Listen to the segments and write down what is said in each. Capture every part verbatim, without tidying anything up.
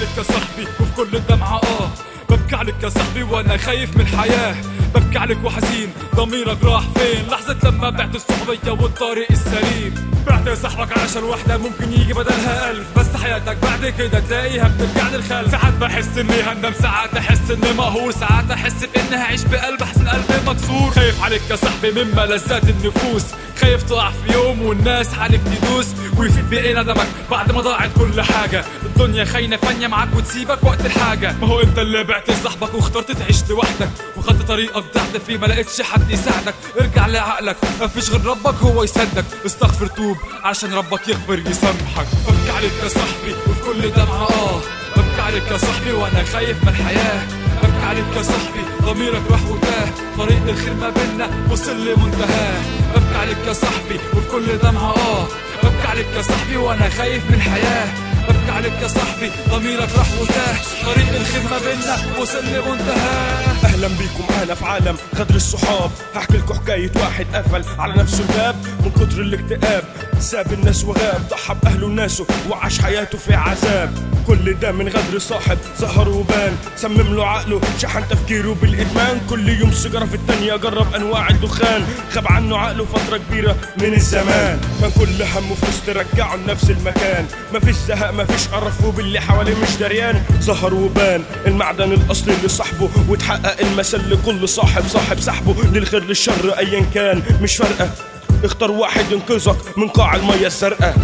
عليك يا صاحبي وفي كل دمعة اه ببكي عليك يا صاحبي وانا خايف من الحياة، ببكي عليك وحزين ضميرك راح فين لحظة لما بعت الصحوبية والطريق السليم. بعت صاحبك علشان واحدة ممكن يجي بدلها ألف، بس حياتك بعد كده تلاقيها بترجع للخلف. ساعات بحس اني هندم، ساعات احس اني مقهور، ساعات احس باني هعيش بقلب احسن قلبي مكسور. خايف عليك يا صاحبي من ملذات النفوس، خايف تقع في يوم والناس عليك تدوس ويفيد بقى ندمك بعد ما ضاعت كل حاجة. الدنيا خاينة فانية معاك وتسيبك وقت الحاجة. ما هو انت اللي بعت صاحبك واخترت تعيش لوحدك، وخدت طريقك ضعت فيه ما لقيتش حد يساعدك. ارجع لعقلك مفيش غير ربك هو يسدك، استغفر توب عشان ربك يغفر يسامحك. ببكي عليك يا صاحبي وفي كل دمعة اه ببكي عليك يا صاحبي وانا خايف من الحياة. ببكي عليك يا صاحبي ضميرك راح وتاه، طريق الخير ما بينا وصل لمنتهاه. ببكي عليك يا صاحبي وفي كل دمعة اه ببكي عليك يا صاحبي وانا خايف من الحياة. ببكي عليك يا صاحبي ضميرك راح وتاه، طريق الخير ما بينا وصل لمنتهاه. اهلا بيكم معانا في عالم غدر الصحاب، هحكي لكم حكايه واحد قفل على نفسه الباب من كتر الاكتئاب، ساب الناس وغاب، ضحى باهله وناسه وعاش حياته في عذاب. كل ده من غدر صاحب ظهر وبان، سمم له عقله شحن تفكيره بالادمان، كل يوم سيجاره في التانيه جرب انواع الدخان، غاب عنه عقله فتره كبيره من الزمان. كان كل همه فلوس ترجعه لنفس المكان، مفيش زهق مفيش قرف وباللي حواليه مش دريان. ظهر وبان المعدن الاصلي لصاحبه، وتحقق المثل لكل صاحب صاحب صاحبه، للخير للشر ايا كان مش فارقه، اختار واحد ينقذك من قاع الميه الزرقاء.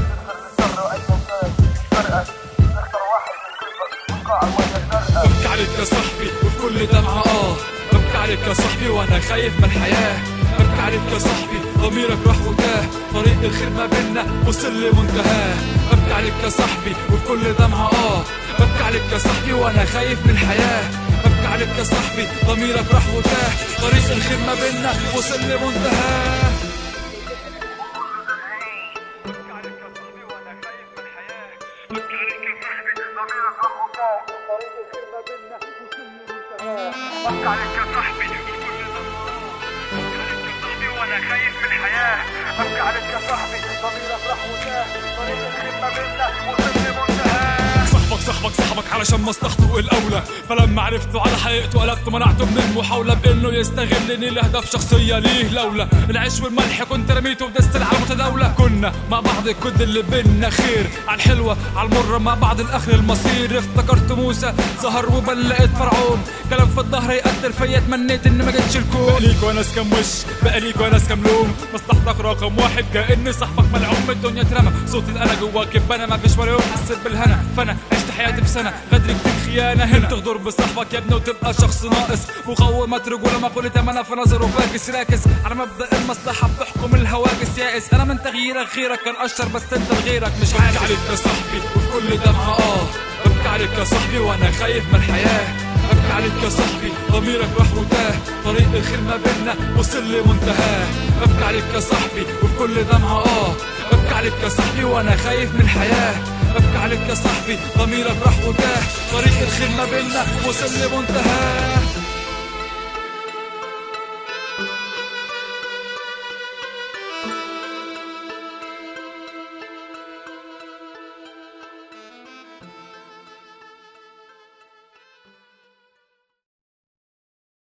ببكي عليك يا صاحبي وفي كل دمعة اه ببكي عليك يا صاحبي وانا خايف من الحياة. ببكي عليك يا صاحبي ضميرك راح وتاه، طريق الخير ما بينا وصل لمنتهاه. ببكي عليك يا صاحبي وفي كل دمعة اه ببكي عليك يا صاحبي وانا خايف من الحياة. ببكي عليك يا صاحبي ضميرك راح وتاه، طريق الخير ما بينا وصل لمنتهاه. ببكي عليك يا صاحبي وانا خايف من الحياة. ببكي عليك يا صاحبي ضميرك راح وتاه، طريق الخير ما بينا وصل لمنتهاه. ببكي عليك يا صاحبي وفي كل دمعة ببكي عليك يا صاحبي وانا خايف من الحياة. ببكي عليك يا صاحبي ضميرك راح وتاه، طريق الخير ما بينا وصل لمنتهاه. صاحبك صاحبك صاحبك علشان مصلحته الاولى، فلما عرفته على حقيقته قلبته منعته من المحاولة بانه يستغلني لاهداف شخصية ليه. لولا العيش والملح كنت رميته ودست على متداولة، كنا مع بعض كل اللي بينا خير، على الحلوة على المرة مع بعض الاخر المصير. افتكرت موسى ظهر وبل لقيت فرعون، كلام في الظهر يقدر فيا تمنيت ان ما جتش الكون. بقاليك وناس كم وش بقاليك وناس كم لون، مصلحتك رقم واحد كأن صاحبك ملعون الدنيا اترمى. صوت الانا جواك يبقى ما فيش ولا يوم حسيت بالهنا، فانا عشت حياتي بسنة غدر كتير خيانة. هنا تغدر بصاحبك يا ابني وتبقى شخص ناقص، مقومات رجولة مقولة امانة في نظره فاكس راكس، على مبدأ المصلحة بتحكم الهواجس يائس. انا من تغييرك غيرك كان اشر بس انت لغيرك مش حاسس. ببكي عليك يا صاحبي وفي كل دمعة اه ببكي عليك يا صاحبي وانا خايف من الحياة. ببكي عليك يا صاحبي ضميرك راح وتاه، طريق الخير ما بينا وصل لمنتهاه. ببكي عليك يا صاحبي وفي كل دمعة اه ببكي عليك يا صاحبي وانا خايف من الحياة. ببكي عليك يا صاحبي ضميرك راح وتاه، طريق الخير ما بينا وصل لمنتهاه.